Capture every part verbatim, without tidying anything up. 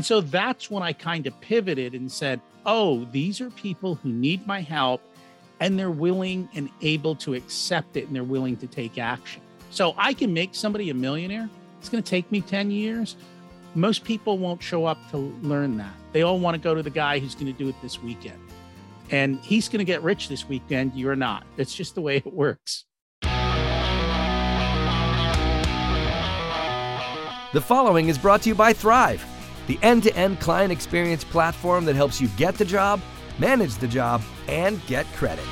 And so that's when I kind of pivoted and said, oh, these are people who need my help and they're willing and able to accept it and they're willing to take action. So I can make somebody a millionaire. It's going to take me ten years. Most people won't show up to learn that. They all want to go to the guy who's going to do it this weekend. And he's going to get rich this weekend. You're not. It's just the way it works. The following is brought to you by Thrive, the end-to-end client experience platform that helps you get the job, manage the job, and get credit.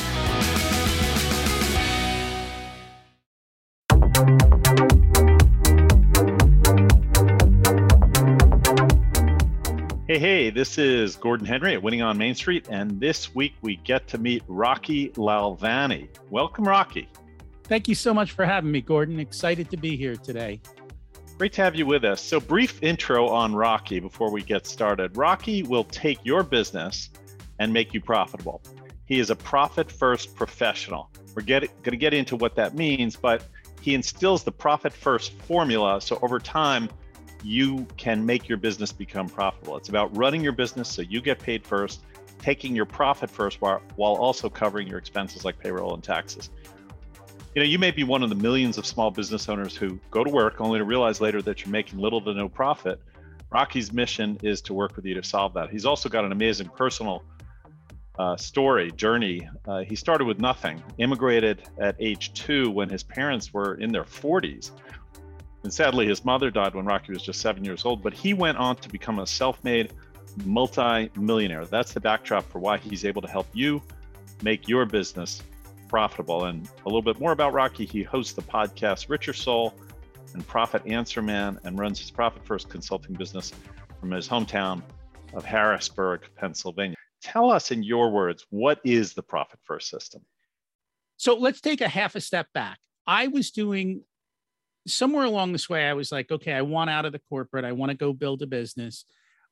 Hey, hey, this is Gordon Henry at Winning on Main Street, and this week we get to meet Rocky Lalvani. Welcome, Rocky. Thank you so much for having me, Gordon. Excited to be here today. Great to have you with us. So brief intro on Rocky before we get started. Rocky will take your business and make you profitable. He is a profit-first professional. We're going to get into what that means, but he instills the profit-first formula, so over time, you can make your business become profitable. It's about running your business so you get paid first, taking your profit first while, while also covering your expenses like payroll and taxes. You know, you may be one of the millions of small business owners who go to work only to realize later that you're making little to no profit. Rocky's mission is to work with you to solve that. He's also got an amazing personal uh, story, journey. Uh, he started with nothing, immigrated at age two when his parents were in their forties. And sadly, his mother died when Rocky was just seven years old, but he went on to become a self-made multi-millionaire. That's the backdrop for why he's able to help you make your business profitable. And a little bit more about Rocky, he hosts the podcast Richer Soul and Profit Answer Man and runs his Profit First consulting business from his hometown of Harrisburg, Pennsylvania. Tell us in your words, what is the Profit First system? So let's take a half a step back. I was doing somewhere along this way, I was like, okay, I want out of the corporate. I want to go build a business.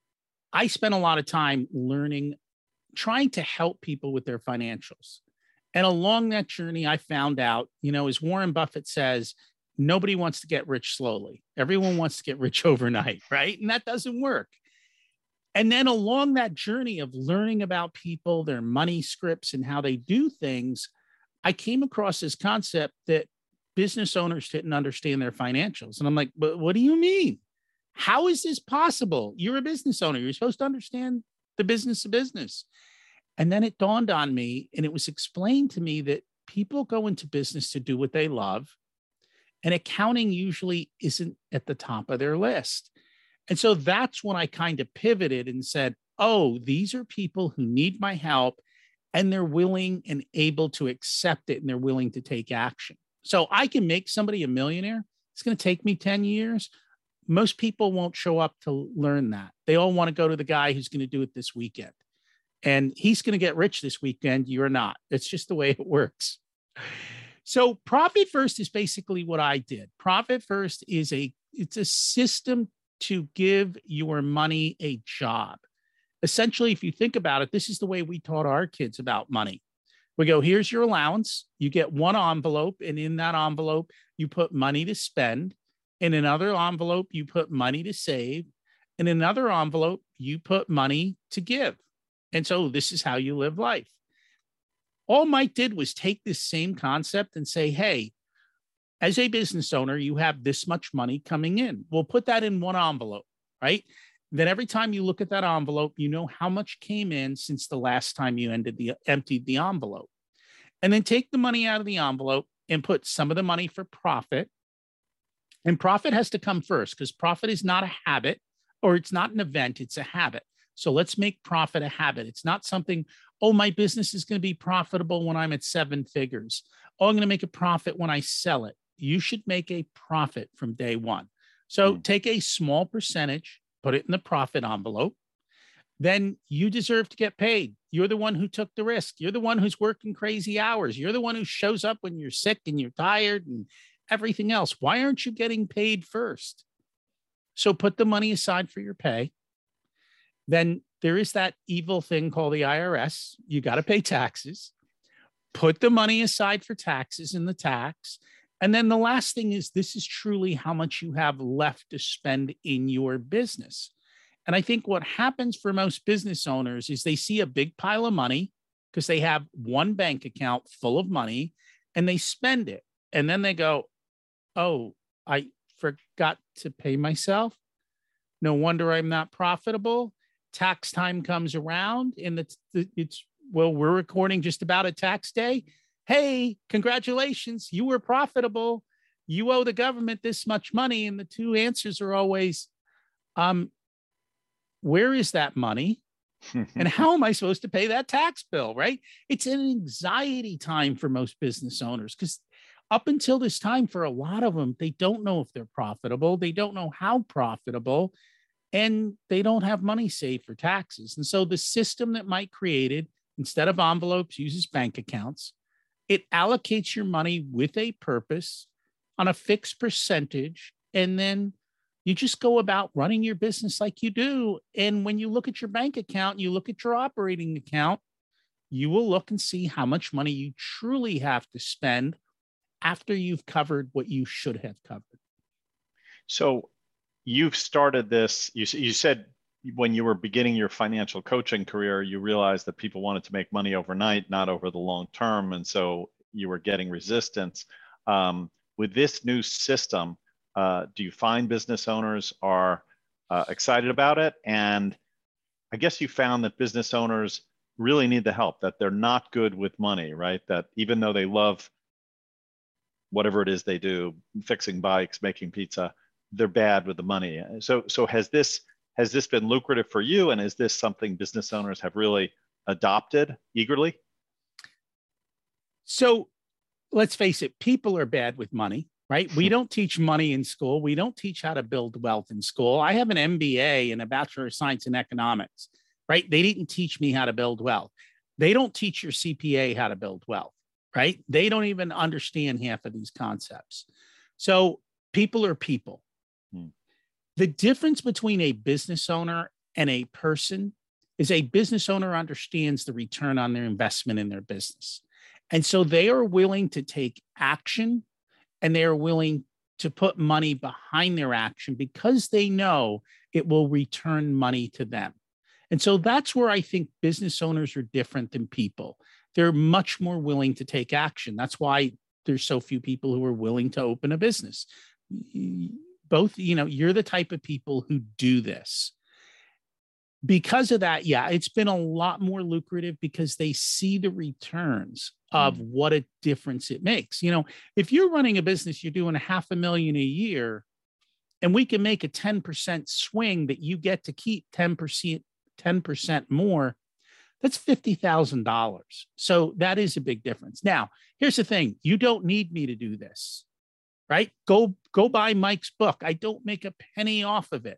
I spent a lot of time learning, trying to help people with their financials. And along that journey, I found out, you know, as Warren Buffett says, nobody wants to get rich slowly. Everyone wants to get rich overnight, right? And that doesn't work. And then along that journey of learning about people, their money scripts, and how they do things, I came across this concept that business owners didn't understand their financials. And I'm like, but what do you mean? How is this possible? You're a business owner. You're supposed to understand the business of business. And then it dawned on me, and it was explained to me that people go into business to do what they love, and accounting usually isn't at the top of their list. And so that's when I kind of pivoted and said, oh, these are people who need my help, and they're willing and able to accept it, and they're willing to take action. So I can make somebody a millionaire. It's going to take me ten years. Most people won't show up to learn that. They all want to go to the guy who's going to do it this weekend. And he's going to get rich this weekend. You're not. It's just the way it works. So Profit First is basically what I did. Profit First is a, it's a system to give your money a job. Essentially, if you think about it, this is the way we taught our kids about money. We go, here's your allowance. You get one envelope, and in that envelope, you put money to spend. In another envelope, you put money to save. In another envelope, you put money to give. And so this is how you live life. All Mike did was take this same concept and say, hey, as a business owner, you have this much money coming in. We'll put that in one envelope, right? Then every time you look at that envelope, you know how much came in since the last time you ended the, emptied the envelope. And then take the money out of the envelope and put some of the money for profit. And profit has to come first because profit is not a habit, or it's not an event, it's a habit. So let's make profit a habit. It's not something, oh, my business is going to be profitable when I'm at seven figures. Oh, I'm going to make a profit when I sell it. You should make a profit from day one. So mm. take a small percentage, put it in the profit envelope. Then you deserve to get paid. You're the one who took the risk. You're the one who's working crazy hours. You're the one who shows up when you're sick and you're tired and everything else. Why aren't you getting paid first? So put the money aside for your pay. Then there is that evil thing called the I R S. You got to pay taxes. Put the money aside for taxes and the tax. And then the last thing is, this is truly how much you have left to spend in your business. And I think what happens for most business owners is they see a big pile of money because they have one bank account full of money and they spend it. And then they go, oh, I forgot to pay myself. No wonder I'm not profitable. Tax time comes around and it's, it's, well, we're recording just about a tax day. Hey, congratulations. You were profitable. You owe the government this much money. And the two answers are always, um, where is that money? And how am I supposed to pay that tax bill? Right. It's an anxiety time for most business owners because up until this time, for a lot of them, they don't know if they're profitable. They don't know how profitable, and they don't have money saved for taxes. And so the system that Mike created, instead of envelopes, uses bank accounts. It allocates your money with a purpose on a fixed percentage. And then you just go about running your business like you do. And when you look at your bank account, you look at your operating account, you will look and see how much money you truly have to spend after you've covered what you should have covered. So you've started this, you, you said when you were beginning your financial coaching career, you realized that people wanted to make money overnight, not over the long term. And so you were getting resistance. Um, with this new system, uh, do you find business owners are uh, excited about it? And I guess you found that business owners really need the help, that they're not good with money, right? That even though they love whatever it is they do, fixing bikes, making pizza, they're bad with the money. So, so has this has this been lucrative for you? And is this something business owners have really adopted eagerly? So let's face it, people are bad with money, right? We don't teach money in school. We don't teach how to build wealth in school. I have an M B A and a Bachelor of Science in Economics, right? They didn't teach me how to build wealth. They don't teach your C P A how to build wealth, right? They don't even understand half of these concepts. So people are people. Hmm. The difference between a business owner and a person is a business owner understands the return on their investment in their business. And so they are willing to take action and they are willing to put money behind their action because they know it will return money to them. And so that's where I think business owners are different than people. They're much more willing to take action. That's why there's so few people who are willing to open a business. Both, you know, you're the type of people who do this. Because of that, yeah, it's been a lot more lucrative because they see the returns of mm. what a difference it makes. You know, if you're running a business, you're doing a half a million a year, and we can make a ten percent swing that you get to keep ten percent, ten percent more, that's fifty thousand dollars. So that is a big difference. Now, here's the thing. You don't need me to do this, right? Go, go buy Mike's book. I don't make a penny off of it.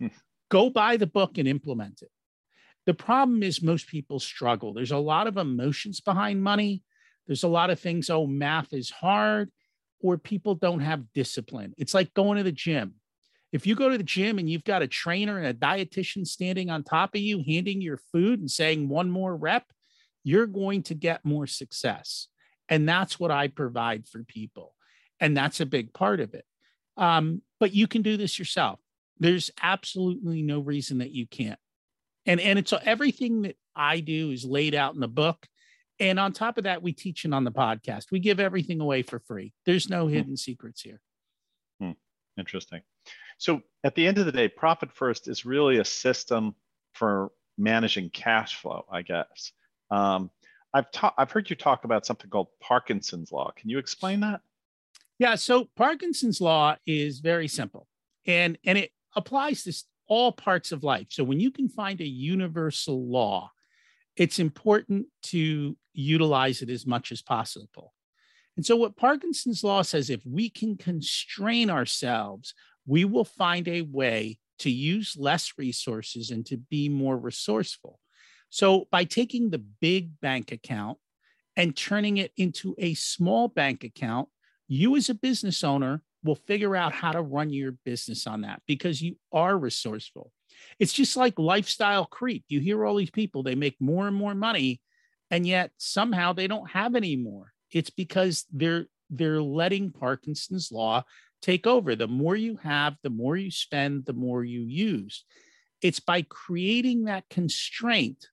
Go buy the book and implement it. The problem is most people struggle. There's a lot of emotions behind money. There's a lot of things, oh, math is hard, or people don't have discipline. It's like going to the gym. If you go to the gym and you've got a trainer and a dietitian standing on top of you, handing your food and saying one more rep, you're going to get more success. And that's what I provide for people. And that's a big part of it. Um, but you can do this yourself. There's absolutely no reason that you can't. And, and it's everything that I do is laid out in the book. And on top of that, we teach it on the podcast. We give everything away for free. There's no hmm. hidden secrets here. Hmm. Interesting. So at the end of the day, Profit First is really a system for managing cash flow, I guess. Um, I've ta- I've heard you talk about something called Parkinson's Law. Can you explain that? Yeah. So Parkinson's Law is very simple, and, and it applies to all parts of life. So when you can find a universal law, it's important to utilize it as much as possible. And so what Parkinson's Law says, if we can constrain ourselves, we will find a way to use less resources and to be more resourceful. So by taking the big bank account and turning it into a small bank account, you as a business owner will figure out how to run your business on that because you are resourceful. It's just like lifestyle creep. You hear all these people, they make more and more money, and yet somehow they don't have any more. It's because they're they're letting Parkinson's Law take over. The more you have, the more you spend, the more you use. It's by creating that constraint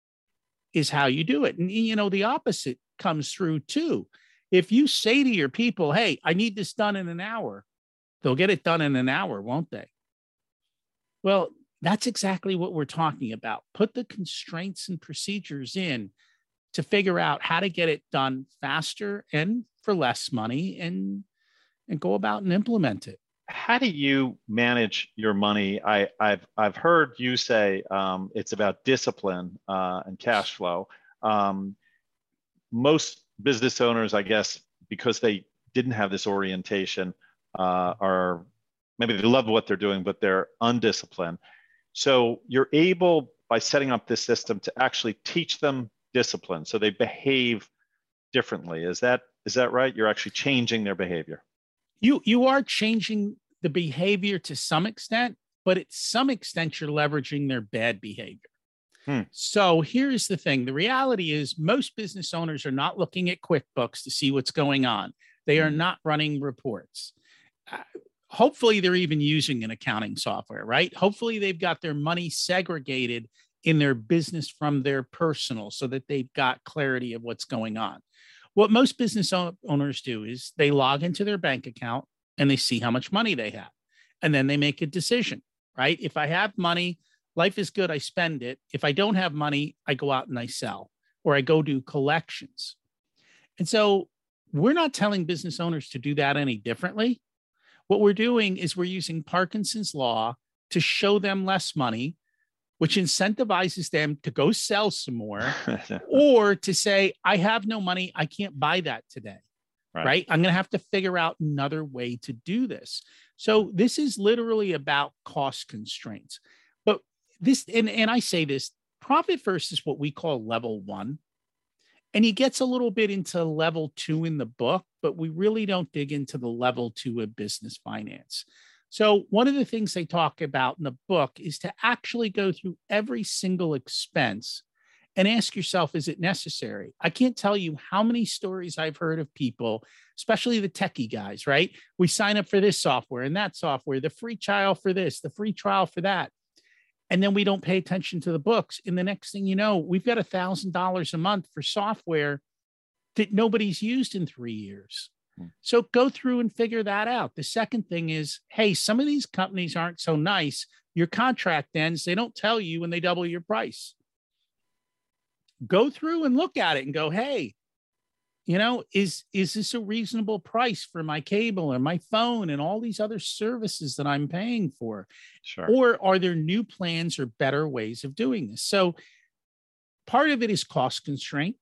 is how you do it. And, you know, the opposite comes through too. If you say to your people, hey, I need this done in an hour, they'll get it done in an hour, won't they? Well, that's exactly what we're talking about. Put the constraints and procedures in to figure out how to get it done faster and for less money, and, and go about and implement it. How do you manage your money? I, I've I've heard you say um, it's about discipline uh, and cash flow. Um, most business owners, I guess, because they didn't have this orientation, uh, are maybe they love what they're doing, but they're undisciplined. So you're able, by setting up this system, to actually teach them discipline, so they behave differently. Is that is that right? You're actually changing their behavior. You you are changing the behavior to some extent, but at some extent, you're leveraging their bad behavior. Hmm. So here's the thing. The reality is most business owners are not looking at QuickBooks to see what's going on. They are not running reports. Uh, hopefully, they're even using an accounting software, right? Hopefully, they've got their money segregated in their business from their personal so that they've got clarity of what's going on. What most business owners do is they log into their bank account and they see how much money they have. And then they make a decision, right? If I have money, life is good, I spend it. If I don't have money, I go out and I sell, or I go do collections. And so we're not telling business owners to do that any differently. What we're doing is we're using Parkinson's law to show them less money, which incentivizes them to go sell some more, or to say, I have no money, I can't buy that today, right? right? I'm going to have to figure out another way to do this. So this is literally about cost constraints. But this, and, and I say this, Profit First is what we call level one. And he gets a little bit into level two in the book, but we really don't dig into the level two of business finance. So one of the things they talk about in the book is to actually go through every single expense and ask yourself, is it necessary? I can't tell you how many stories I've heard of people, especially the techie guys, right? We sign up for this software and that software, the free trial for this, the free trial for that. And then we don't pay attention to the books. And the next thing you know, we've got one thousand dollars a month for software that nobody's used in three years. So go through and figure that out. The second thing is, hey, some of these companies aren't so nice. Your contract ends, they don't tell you when they double your price. Go through and look at it and go, hey, you know, is, is this a reasonable price for my cable and my phone and all these other services that I'm paying for? Sure. Or are there new plans or better ways of doing this? So part of it is cost constraint,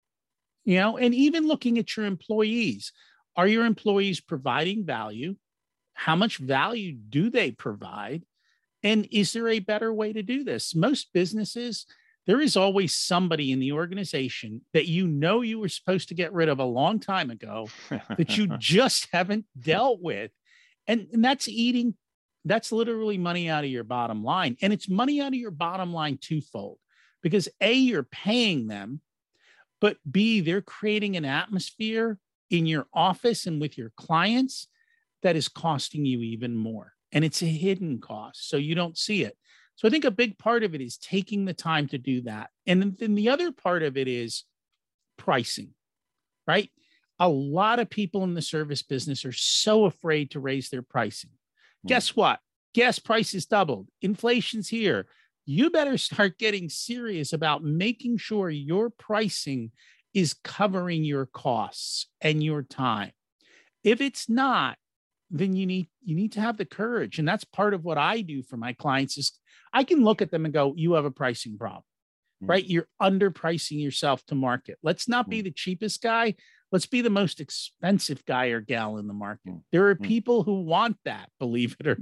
you know, and even looking at your employees. Are your employees providing value? How much value do they provide? And is there a better way to do this? Most businesses, there is always somebody in the organization that you know you were supposed to get rid of a long time ago that you just haven't dealt with. And, and that's eating, that's literally money out of your bottom line. And it's money out of your bottom line twofold, because A, you're paying them, but B, they're creating an atmosphere in your office and with your clients that is costing you even more. And it's a hidden cost, so you don't see it. So I think a big part of it is taking the time to do that. And then the other part of it is pricing, right? A lot of people in the service business are so afraid to raise their pricing. Mm. Guess what? Gas prices doubled. Inflation's here. You better start getting serious about making sure your pricing is covering your costs and your time. If it's not, then you need you need to have the courage. And that's part of what I do for my clients is I can look at them and go, you have a pricing problem, mm. right? You're underpricing yourself to market. Let's not be the cheapest guy. Let's be the most expensive guy or gal in the market. Mm. There are mm. people who want that, believe it or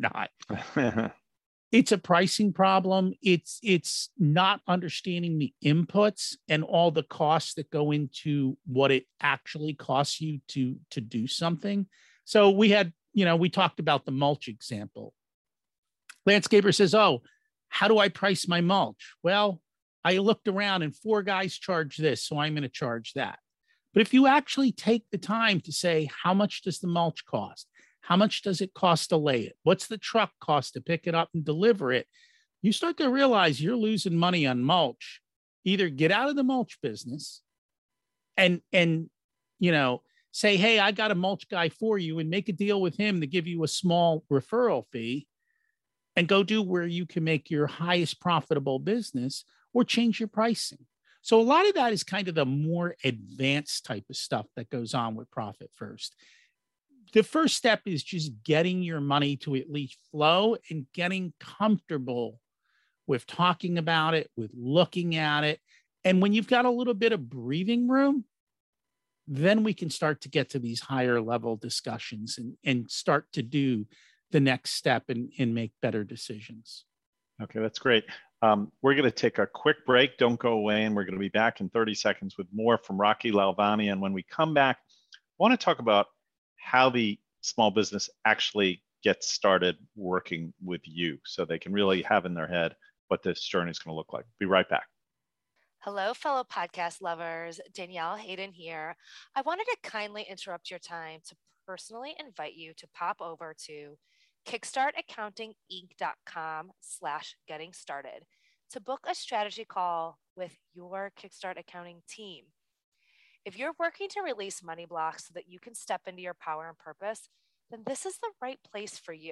not. It's a pricing problem. It's it's not understanding the inputs and all the costs that go into what it actually costs you to, to do something. So we had, you know, we talked about the mulch example. Landscaper says, oh, how do I price my mulch? Well, I looked around and four guys charge this, so I'm going to charge that. But if you actually take the time to say, how much does the mulch cost? How much does it cost to lay it? What's the truck cost to pick it up and deliver it? you start to realize you're losing money on mulch. Either get out of the mulch business and, and, you know, say, hey, I got a mulch guy for you, and make a deal with him to give you a small referral fee, and go do where you can make your highest profitable business, or change your pricing. So a lot of that is kind of the more advanced type of stuff that goes on with Profit First. The first step is just getting your money to at least flow and getting comfortable with talking about it, with looking at it. And when you've got a little bit of breathing room, then we can start to get to these higher level discussions and, and start to do the next step and, and make better decisions. Okay, that's great. Um, we're going to take a quick break. Don't go away. And we're going to be back in thirty seconds with more from Rocky Lalvani. And when we come back, I want to talk about how the small business actually gets started working with you, so they can really have in their head what this journey is going to look like. Be right back. Hello, fellow podcast lovers. Danielle Hayden here. I wanted to kindly interrupt your time to personally invite you to pop over to kickstartaccountinginc.com slash getting started to book a strategy call with your Kickstart Accounting team. If you're working to release money blocks so that you can step into your power and purpose, then this is the right place for you.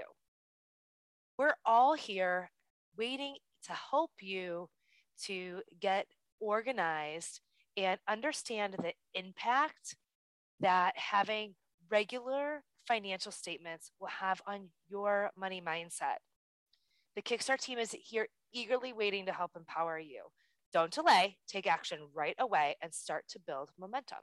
We're all here waiting to help you to get organized and understand the impact that having regular financial statements will have on your money mindset. The Kickstart team is here eagerly waiting to help empower you. Don't delay, take action right away and start to build momentum.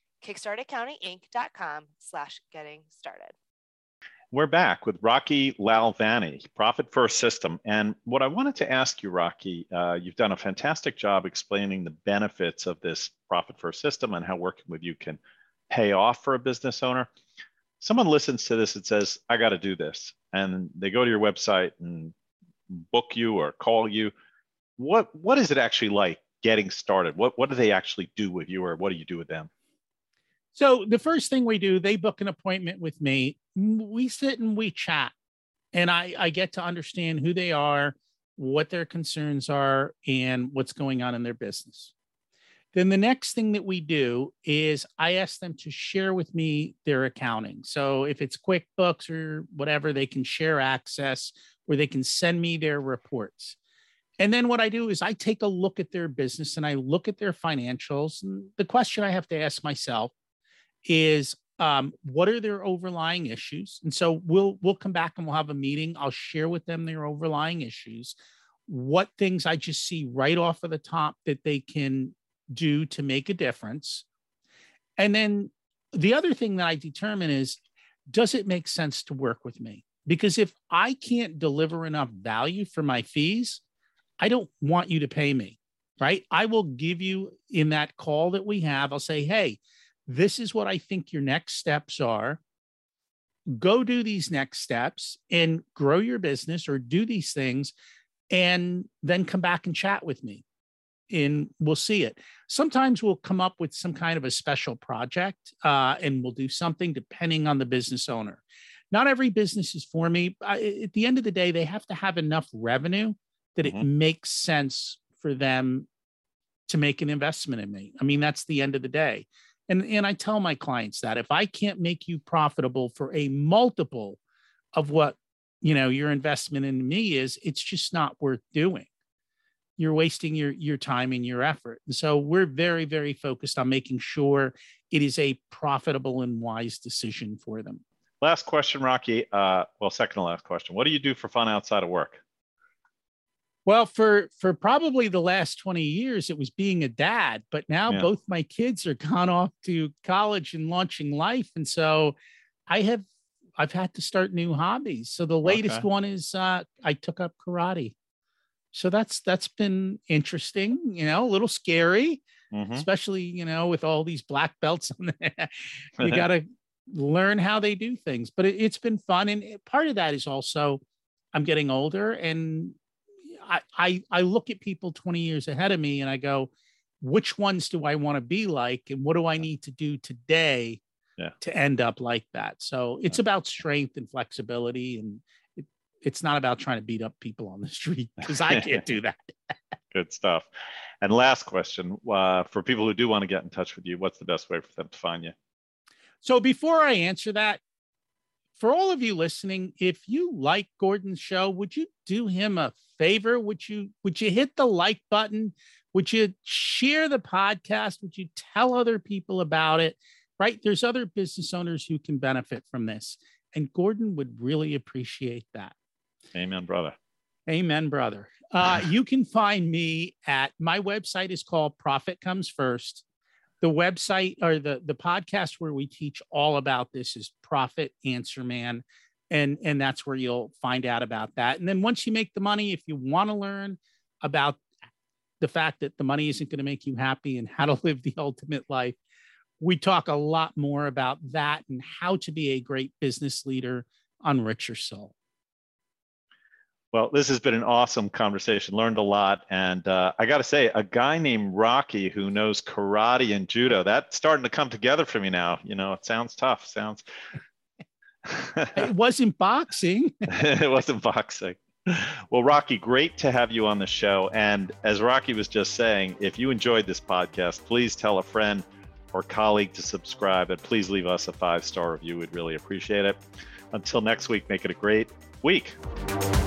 kickstartaccountinginc.com slash getting started. We're back with Rocky Lalvani, Profit First System. And what I wanted to ask you, Rocky, uh, you've done a fantastic job explaining the benefits of this Profit First System and how working with you can pay off for a business owner. Someone listens to this and says, I got to do this. And they go to your website and book you or call you. What, what is it actually like getting started? What, what do they actually do with you, or what do you do with them? So the first thing we do, they book an appointment with me. We sit and we chat, and I, I get to understand who they are, what their concerns are, and what's going on in their business. Then the next thing that we do is I ask them to share with me their accounting. So if it's QuickBooks or whatever, they can share access, where they can send me their reports. And then what I do is I take a look at their business and I look at their financials. And the question I have to ask myself is, um, what are their overlying issues? And so we'll we'll come back and we'll have a meeting. I'll share with them their overlying issues, what things I just see right off of the top that they can do to make a difference. And then the other thing that I determine is, does it make sense to work with me? Because if I can't deliver enough value for my fees, I don't want you to pay me, right? I will give you in that call that we have, I'll say, hey, this is what I think your next steps are. Go do these next steps and grow your business, or do these things, and then come back and chat with me. And we'll see it. Sometimes we'll come up with some kind of a special project, uh, and we'll do something depending on the business owner. Not every business is for me. I, at the end of the day, they have to have enough revenue that mm-hmm. it makes sense for them to make an investment in me. I mean, that's the end of the day. And, and I tell my clients that if I can't make you profitable for a multiple of what, you know, your investment in me is, it's just not worth doing. You're wasting your, your time and your effort. And so we're very, very focused on making sure it is a profitable and wise decision for them. Last question, Rocky. Uh, well, second to last question. What do you do for fun outside of work? Well, for, for probably the last twenty years, it was being a dad, but now yeah. both my kids are gone off to college and launching life. And so I have, I've had to start new hobbies. So the latest okay. one is uh, I took up karate. So that's, that's been interesting, you know, a little scary, mm-hmm. especially, you know, with all these black belts on there. You got to learn how they do things, but it, it's been fun. And part of that is also I'm getting older, and I, I, I look at people twenty years ahead of me and I go, which ones do I want to be like? And what do I need to do today yeah. to end up like that? So it's yeah. about strength and flexibility, and it, it's not about trying to beat up people on the street, because I can't do that. Good stuff. And last question, uh, for people who do want to get in touch with you, what's the best way for them to find you? So before I answer that, for all of you listening, if you like Gordon's show, would you do him a favor? Would you, would you hit the like button? Would you share the podcast? Would you tell other people about it? Right? There's other business owners who can benefit from this. And Gordon would really appreciate that. Amen, brother. Amen, brother. Uh, you can find me at, my website is called Profit Comes First. The website or the, the podcast where we teach all about this is Profit Answer Man. And, and that's where you'll find out about that. And then once you make the money, if you want to learn about the fact that the money isn't going to make you happy and how to live the ultimate life, we talk a lot more about that and how to be a great business leader on Rich Your Soul. Well, this has been an awesome conversation. Learned a lot. And uh, I got to say, a guy named Rocky who knows karate and judo, that's starting to come together for me now. You know, it sounds tough. Sounds. It wasn't boxing. It wasn't boxing. Well, Rocky, great to have you on the show. And as Rocky was just saying, if you enjoyed this podcast, please tell a friend or colleague to subscribe, and please leave us a five-star review. We'd really appreciate it. Until next week, make it a great week.